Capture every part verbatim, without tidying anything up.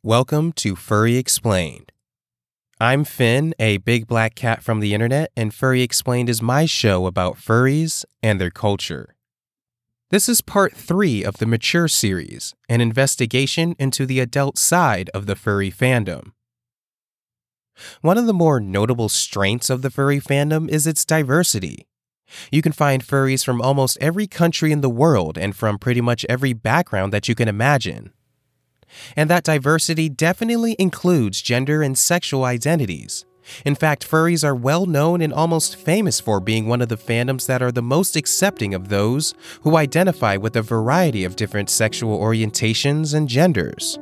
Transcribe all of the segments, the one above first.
Welcome to Furry Explained. I'm Finn, a big black cat from the internet, and Furry Explained is my show about furries and their culture. This is part three of the Mature series, an investigation into the adult side of the furry fandom. One of the more notable strengths of the furry fandom is its diversity. You can find furries from almost every country in the world and from pretty much every background that you can imagine. And that diversity definitely includes gender and sexual identities. In fact, furries are well known and almost famous for being one of the fandoms that are the most accepting of those who identify with a variety of different sexual orientations and genders.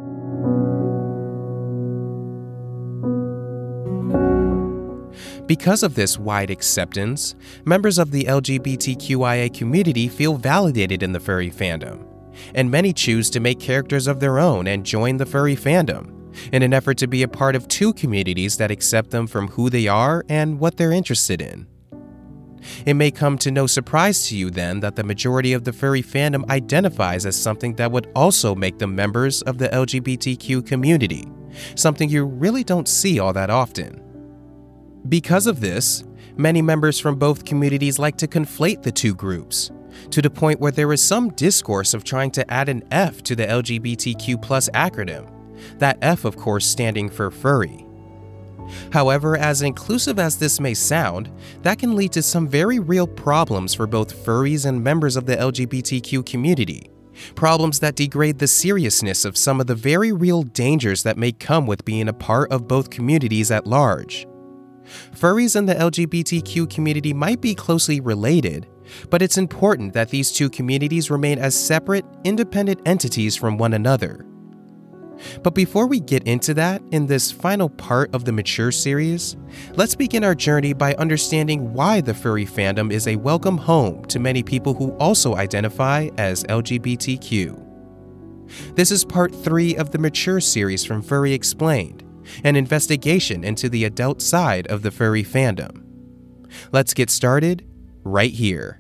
Because of this wide acceptance, members of the L G B T Q I A community feel validated in the furry fandom, and many choose to make characters of their own and join the furry fandom, in an effort to be a part of two communities that accept them from who they are and what they're interested in. It may come to no surprise to you then that the majority of the furry fandom identifies as something that would also make them members of the L G B T Q community, something you really don't see all that often. Because of this, many members from both communities like to conflate the two groups, to the point where there is some discourse of trying to add an F to the L G B T Q plus acronym, that F of course standing for furry. However, as inclusive as this may sound, that can lead to some very real problems for both furries and members of the L G B T Q community, problems that degrade the seriousness of some of the very real dangers that may come with being a part of both communities at large. Furries and the L G B T Q community might be closely related, but it's important that these two communities remain as separate, independent entities from one another. But before we get into that, in this final part of the Mature series, let's begin our journey by understanding why the furry fandom is a welcome home to many people who also identify as L G B T Q. This is part three of the Mature series from Furry Explained, an investigation into the adult side of the furry fandom. Let's get started right here.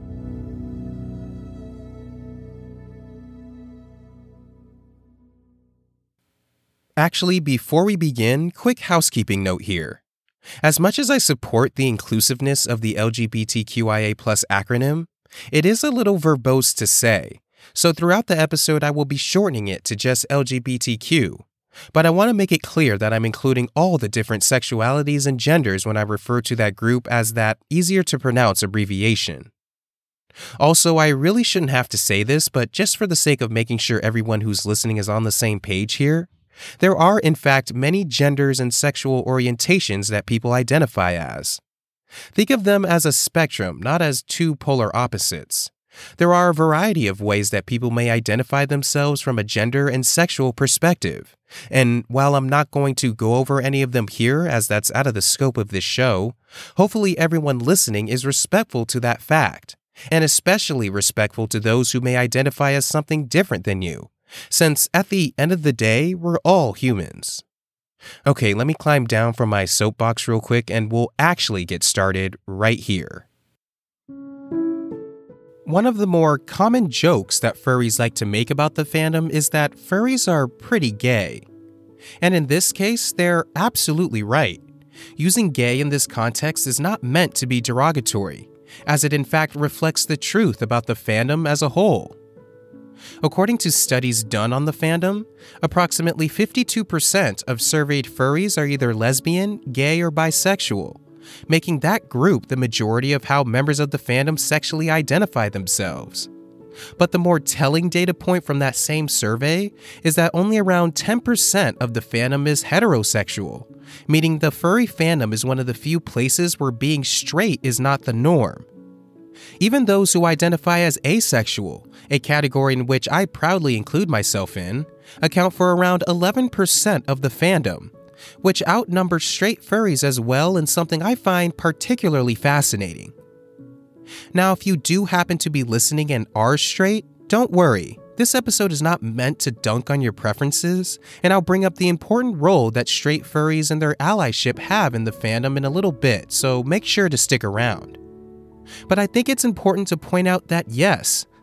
Actually, before we begin, quick housekeeping note here. As much as I support the inclusiveness of the L G B T Q I A plus acronym, it is a little verbose to say, so throughout the episode I will be shortening it to just L G B T Q. But I want to make it clear that I'm including all the different sexualities and genders when I refer to that group as that easier to pronounce abbreviation. Also, I really shouldn't have to say this, but just for the sake of making sure everyone who's listening is on the same page here, there are in fact many genders and sexual orientations that people identify as. Think of them as a spectrum, not as two polar opposites. There are a variety of ways that people may identify themselves from a gender and sexual perspective, and while I'm not going to go over any of them here as that's out of the scope of this show, hopefully everyone listening is respectful to that fact, and especially respectful to those who may identify as something different than you, since at the end of the day, we're all humans. Okay, let me climb down from my soapbox real quick and we'll actually get started right here. One of the more common jokes that furries like to make about the fandom is that furries are pretty gay. And in this case, they're absolutely right. Using gay in this context is not meant to be derogatory, as it in fact reflects the truth about the fandom as a whole. According to studies done on the fandom, approximately fifty-two percent of surveyed furries are either lesbian, gay, or bisexual, making that group the majority of how members of the fandom sexually identify themselves. But the more telling data point from that same survey is that only around ten percent of the fandom is heterosexual, meaning the furry fandom is one of the few places where being straight is not the norm. Even those who identify as asexual, a category in which I proudly include myself in, account for around eleven percent of the fandom, which outnumbers straight furries as well, and something I find particularly fascinating. Now, if you do happen to be listening and are straight, don't worry. This episode is not meant to dunk on your preferences, and I'll bring up the important role that straight furries and their allyship have in the fandom in a little bit, so make sure to stick around. But I think it's important to point out that yes,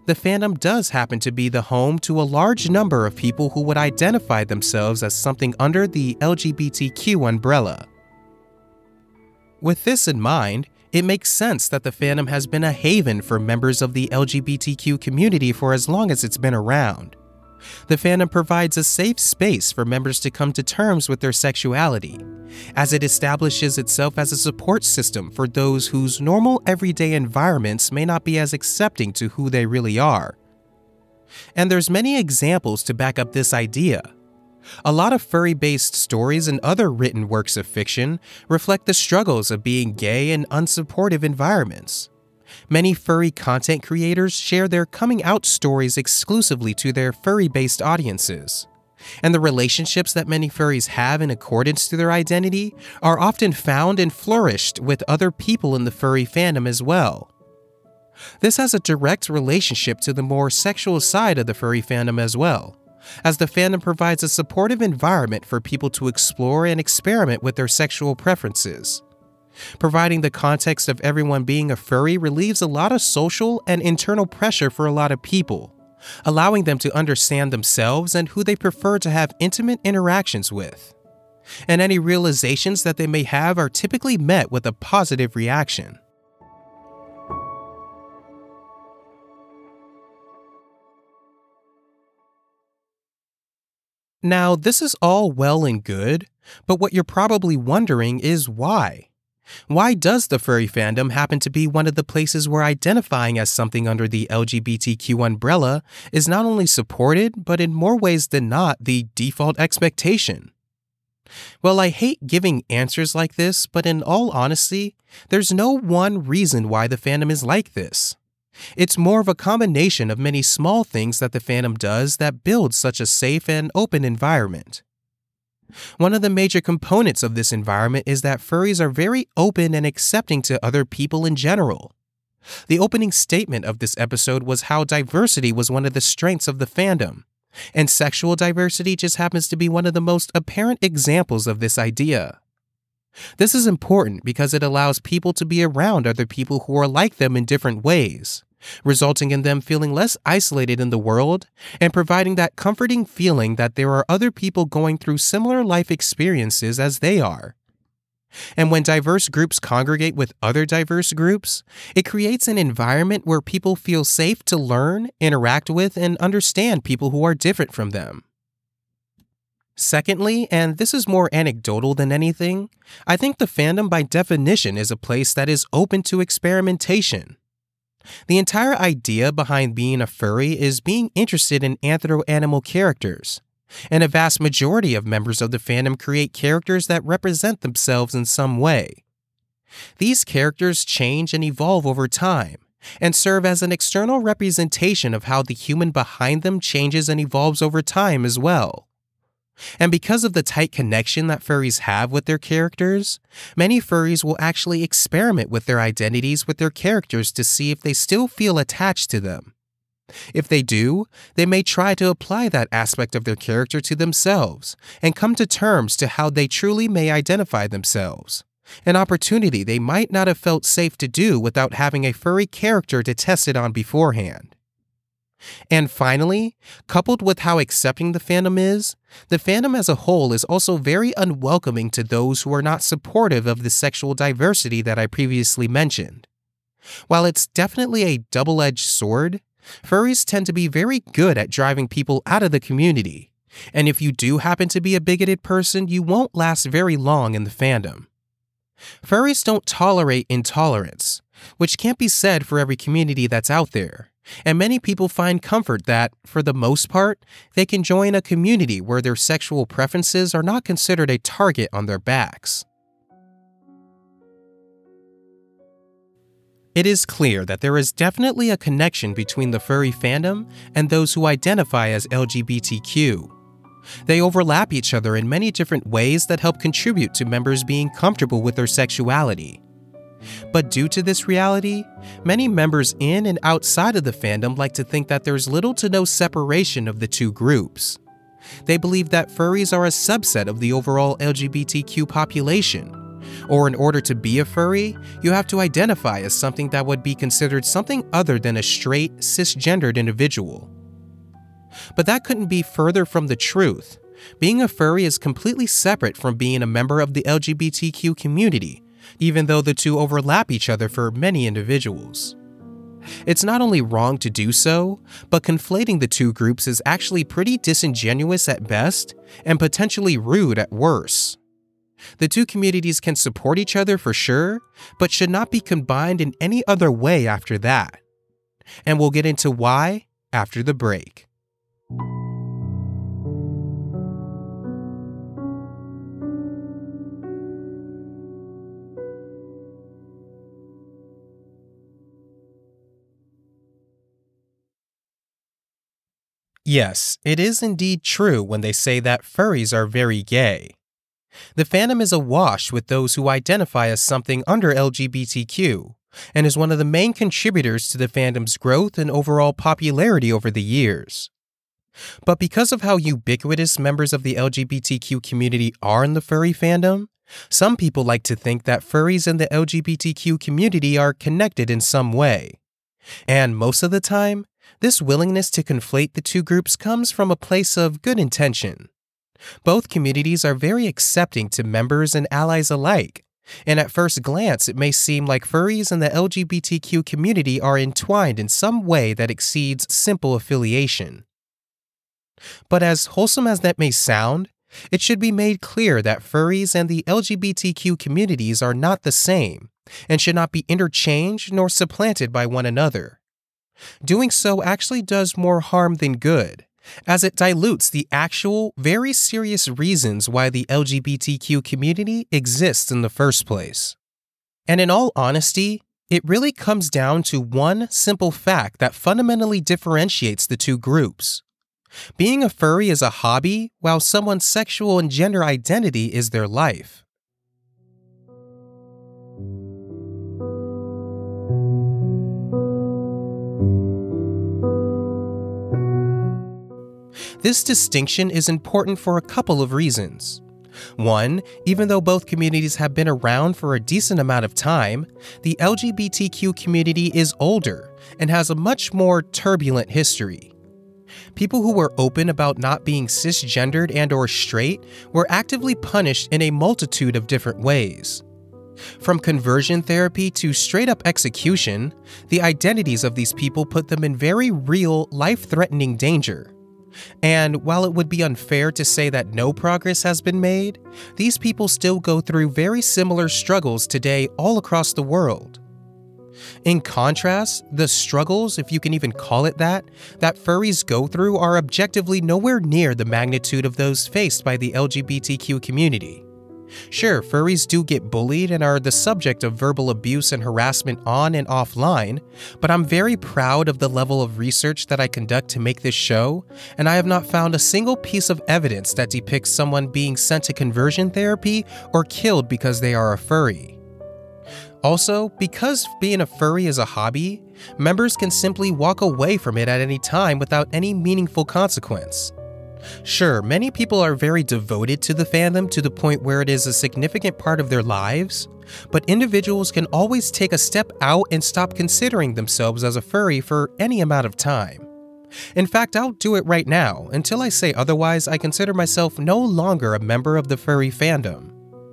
the fandom does happen to be the home to a large number of people who would identify themselves as something under the L G B T Q umbrella. With this in mind, it makes sense that the fandom has been a haven for members of the L G B T Q community for as long as it's been around. The fandom provides a safe space for members to come to terms with their sexuality, as it establishes itself as a support system for those whose normal everyday environments may not be as accepting to who they really are. And there's many examples to back up this idea. A lot of furry-based stories and other written works of fiction reflect the struggles of being gay in unsupportive environments. Many furry content creators share their coming-out stories exclusively to their furry-based audiences, and the relationships that many furries have in accordance to their identity are often found and flourished with other people in the furry fandom as well. This has a direct relationship to the more sexual side of the furry fandom as well, as the fandom provides a supportive environment for people to explore and experiment with their sexual preferences. Providing the context of everyone being a furry relieves a lot of social and internal pressure for a lot of people, allowing them to understand themselves and who they prefer to have intimate interactions with. And any realizations that they may have are typically met with a positive reaction. Now, this is all well and good, but what you're probably wondering is why? Why does the furry fandom happen to be one of the places where identifying as something under the L G B T Q umbrella is not only supported, but in more ways than not, the default expectation? Well, I hate giving answers like this, but in all honesty, there's no one reason why the fandom is like this. It's more of a combination of many small things that the fandom does that build such a safe and open environment. One of the major components of this environment is that furries are very open and accepting to other people in general. The opening statement of this episode was how diversity was one of the strengths of the fandom, and sexual diversity just happens to be one of the most apparent examples of this idea. This is important because it allows people to be around other people who are like them in different ways, resulting in them feeling less isolated in the world and providing that comforting feeling that there are other people going through similar life experiences as they are. And when diverse groups congregate with other diverse groups, it creates an environment where people feel safe to learn, interact with, and understand people who are different from them. Secondly, and this is more anecdotal than anything, I think the fandom by definition is a place that is open to experimentation. The entire idea behind being a furry is being interested in anthro-animal characters, and a vast majority of members of the fandom create characters that represent themselves in some way. These characters change and evolve over time, and serve as an external representation of how the human behind them changes and evolves over time as well. And because of the tight connection that furries have with their characters, many furries will actually experiment with their identities with their characters to see if they still feel attached to them. If they do, they may try to apply that aspect of their character to themselves and come to terms to how they truly may identify themselves, an opportunity they might not have felt safe to do without having a furry character to test it on beforehand. And finally, coupled with how accepting the fandom is, the fandom as a whole is also very unwelcoming to those who are not supportive of the sexual diversity that I previously mentioned. While it's definitely a double-edged sword, furries tend to be very good at driving people out of the community, and if you do happen to be a bigoted person, you won't last very long in the fandom. Furries don't tolerate intolerance, which can't be said for every community that's out there. And many people find comfort that, for the most part, they can join a community where their sexual preferences are not considered a target on their backs. It is clear that there is definitely a connection between the furry fandom and those who identify as L G B T Q. They overlap each other in many different ways that help contribute to members being comfortable with their sexuality. But due to this reality, many members in and outside of the fandom like to think that there's little to no separation of the two groups. They believe that furries are a subset of the overall L G B T Q population, Or in order to be a furry, you have to identify as something that would be considered something other than a straight, cisgendered individual. But that couldn't be further from the truth. Being a furry is completely separate from being a member of the L G B T Q community, even though the two overlap each other for many individuals. It's not only wrong to do so, but conflating the two groups is actually pretty disingenuous at best and potentially rude at worst. The two communities can support each other for sure, but should not be combined in any other way after that. And we'll get into why after the break. Yes, it is indeed true when they say that furries are very gay. The fandom is awash with those who identify as something under L G B T Q, and is one of the main contributors to the fandom's growth and overall popularity over the years. But because of how ubiquitous members of the L G B T Q community are in the furry fandom, some people like to think that furries and the L G B T Q community are connected in some way. And most of the time, this willingness to conflate the two groups comes from a place of good intention. Both communities are very accepting to members and allies alike, and at first glance it may seem like furries and the L G B T Q community are entwined in some way that exceeds simple affiliation. But as wholesome as that may sound, it should be made clear that furries and the L G B T Q communities are not the same, and should not be interchanged nor supplanted by one another. Doing so actually does more harm than good, as it dilutes the actual, very serious reasons why the L G B T Q community exists in the first place. And in all honesty, it really comes down to one simple fact that fundamentally differentiates the two groups. Being a furry is a hobby, while someone's sexual and gender identity is their life. This distinction is important for a couple of reasons. One, even though both communities have been around for a decent amount of time, the L G B T Q community is older and has a much more turbulent history. People who were open about not being cisgendered and or straight were actively punished in a multitude of different ways. From conversion therapy to straight-up execution, the identities of these people put them in very real, life-threatening danger. And while it would be unfair to say that no progress has been made, these people still go through very similar struggles today all across the world. In contrast, the struggles, if you can even call it that, that furries go through are objectively nowhere near the magnitude of those faced by the L G B T Q community. Sure, furries do get bullied and are the subject of verbal abuse and harassment on and offline, but I'm very proud of the level of research that I conduct to make this show, and I have not found a single piece of evidence that depicts someone being sent to conversion therapy or killed because they are a furry. Also, because being a furry is a hobby, members can simply walk away from it at any time without any meaningful consequence. Sure, many people are very devoted to the fandom to the point where it is a significant part of their lives, but individuals can always take a step out and stop considering themselves as a furry for any amount of time. In fact, I'll do it right now. Until I say otherwise, I consider myself no longer a member of the furry fandom.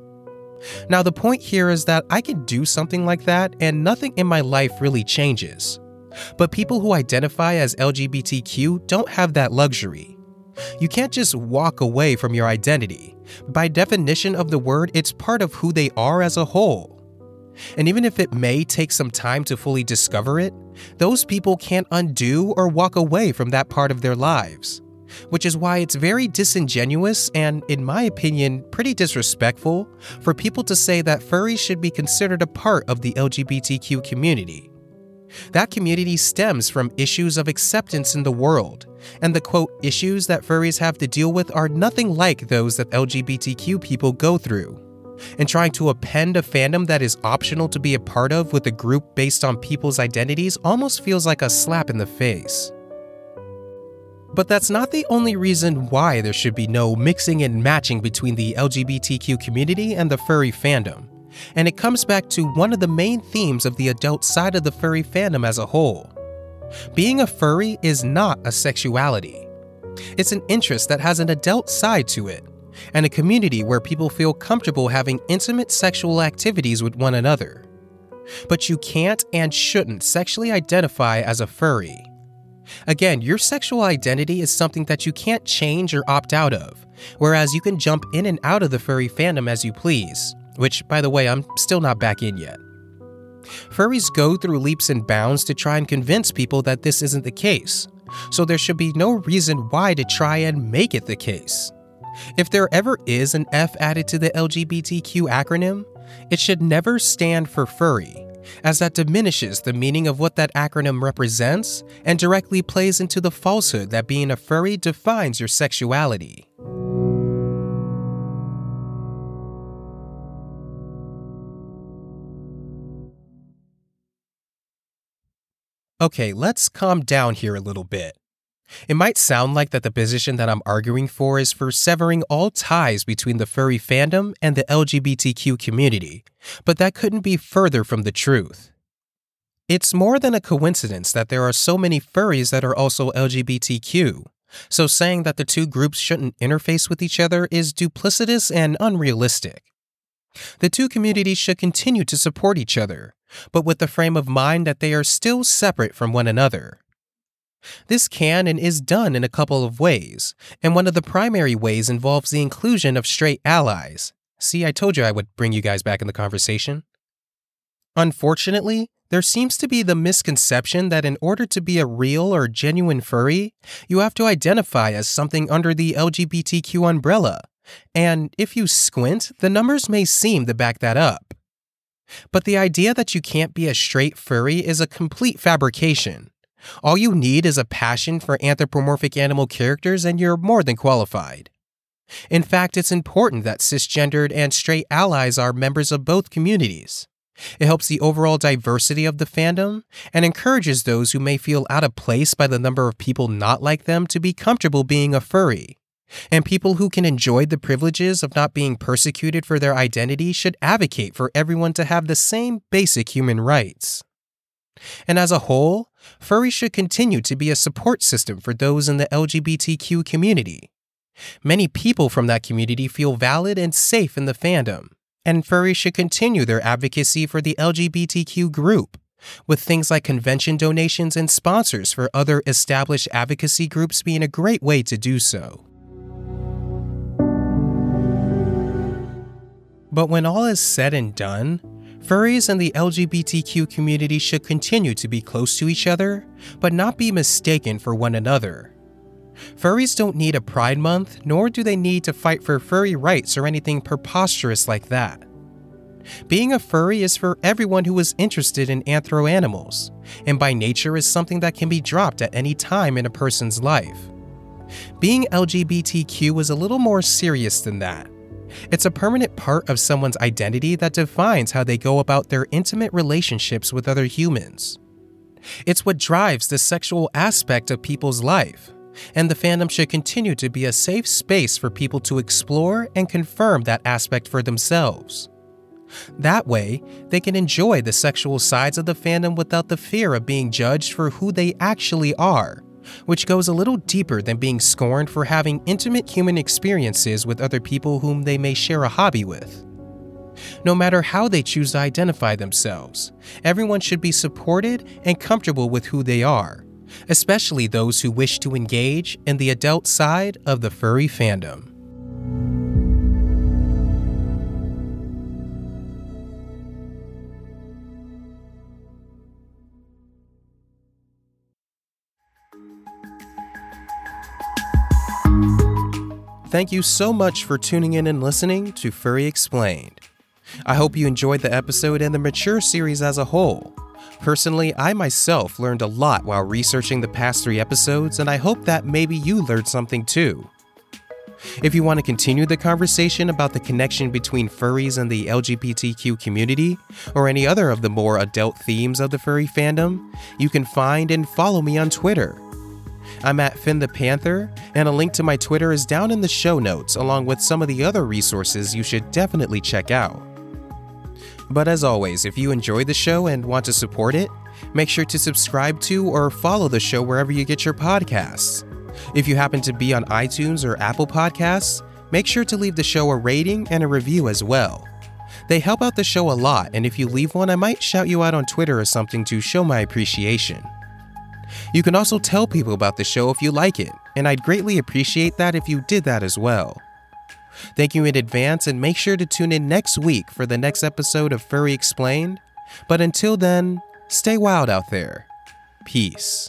Now, the point here is that I can do something like that and nothing in my life really changes. But people who identify as L G B T Q don't have that luxury. You can't just walk away from your identity. By definition of the word, it's part of who they are as a whole. And even if it may take some time to fully discover it, those people can't undo or walk away from that part of their lives. Which is why it's very disingenuous and, in my opinion, pretty disrespectful for people to say that furries should be considered a part of the L G B T Q community. That community stems from issues of acceptance in the world, and the quote, issues that furries have to deal with are nothing like those that L G B T Q people go through. And trying to append a fandom that is optional to be a part of with a group based on people's identities almost feels like a slap in the face. But that's not the only reason why there should be no mixing and matching between the L G B T Q community and the furry fandom. And it comes back to one of the main themes of the adult side of the furry fandom as a whole. Being a furry is not a sexuality. It's an interest that has an adult side to it, and a community where people feel comfortable having intimate sexual activities with one another. But you can't and shouldn't sexually identify as a furry. Again, your sexual identity is something that you can't change or opt out of, whereas you can jump in and out of the furry fandom as you please, which, by the way, I'm still not back in yet. Furries go through leaps and bounds to try and convince people that this isn't the case, so there should be no reason why to try and make it the case. If there ever is an F added to the L G B T Q acronym, it should never stand for furry, as that diminishes the meaning of what that acronym represents and directly plays into the falsehood that being a furry defines your sexuality. Okay, let's calm down here a little bit. It might sound like that the position that I'm arguing for is for severing all ties between the furry fandom and the L G B T Q community, but that couldn't be further from the truth. It's more than a coincidence that there are so many furries that are also L G B T Q, so saying that the two groups shouldn't interface with each other is duplicitous and unrealistic. The two communities should continue to support each other, but with the frame of mind that they are still separate from one another. This can and is done in a couple of ways, and one of the primary ways involves the inclusion of straight allies. See, I told you I would bring you guys back in the conversation. Unfortunately, there seems to be the misconception that in order to be a real or genuine furry, you have to identify as something under the L G B T Q umbrella, and if you squint, the numbers may seem to back that up. But the idea that you can't be a straight furry is a complete fabrication. All you need is a passion for anthropomorphic animal characters and you're more than qualified. In fact, it's important that cisgendered and straight allies are members of both communities. It helps the overall diversity of the fandom and encourages those who may feel out of place by the number of people not like them to be comfortable being a furry. And people who can enjoy the privileges of not being persecuted for their identity should advocate for everyone to have the same basic human rights. And as a whole, furries should continue to be a support system for those in the L G B T Q community. Many people from that community feel valid and safe in the fandom, and furries should continue their advocacy for the L G B T Q group, with things like convention donations and sponsors for other established advocacy groups being a great way to do so. But when all is said and done, furries and the L G B T Q community should continue to be close to each other, but not be mistaken for one another. Furries don't need a Pride Month, nor do they need to fight for furry rights or anything preposterous like that. Being a furry is for everyone who is interested in anthro animals, and by nature is something that can be dropped at any time in a person's life. Being L G B T Q is a little more serious than that. It's a permanent part of someone's identity that defines how they go about their intimate relationships with other humans. It's what drives the sexual aspect of people's life, and the fandom should continue to be a safe space for people to explore and confirm that aspect for themselves. That way, they can enjoy the sexual sides of the fandom without the fear of being judged for who they actually are, which goes a little deeper than being scorned for having intimate human experiences with other people whom they may share a hobby with. No matter how they choose to identify themselves, everyone should be supported and comfortable with who they are, especially those who wish to engage in the adult side of the furry fandom. Thank you so much for tuning in and listening to Furry Explained. I hope you enjoyed the episode and the Mature series as a whole. Personally, I myself learned a lot while researching the past three episodes, and I hope that maybe you learned something too. If you want to continue the conversation about the connection between furries and the L G B T Q community, or any other of the more adult themes of the furry fandom, you can find and follow me on Twitter. I'm at Finn the Panther, and a link to my Twitter is down in the show notes, along with some of the other resources you should definitely check out. But as always, if you enjoy the show and want to support it, make sure to subscribe to or follow the show wherever you get your podcasts. If you happen to be on iTunes or Apple Podcasts, make sure to leave the show a rating and a review as well. They help out the show a lot, and if you leave one, I might shout you out on Twitter or something to show my appreciation. You can also tell people about the show if you like it, and I'd greatly appreciate that if you did that as well. Thank you in advance, and make sure to tune in next week for the next episode of Furry Explained. But until then, stay wild out there. Peace.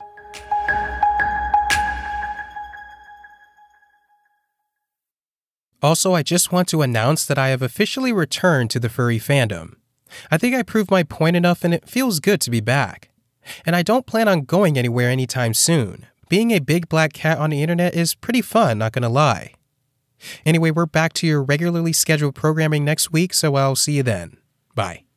Also, I just want to announce that I have officially returned to the furry fandom. I think I proved my point enough and it feels good to be back. And I don't plan on going anywhere anytime soon. Being a big black cat on the internet is pretty fun, not gonna lie. Anyway, we're back to your regularly scheduled programming next week, so I'll see you then. Bye.